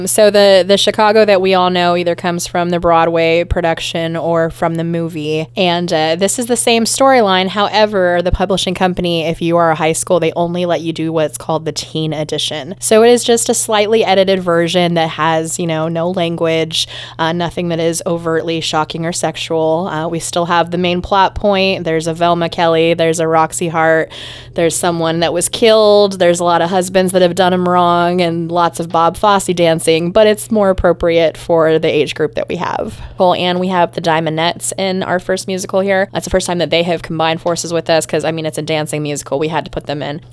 So the Chicago that we all know either comes from the Broadway production or from the movie. And this is the same storyline. However, the publishing company, if you are a high school, they only let you do what's called the teen edition. So it is just a slightly edited version that has, no language, nothing that is overtly shocking or sexual. We still have the main plot point. There's a Velma Kelly. There's a Roxy Hart. There's someone that was killed. There's a lot of husbands that have done them wrong and lots of Bob Fosse dancing. But it's more appropriate for the age group that we have. And we have the Diamondettes in our first musical here. That's the first time that they have combined forces with us because, it's a dancing musical. We had to put them in.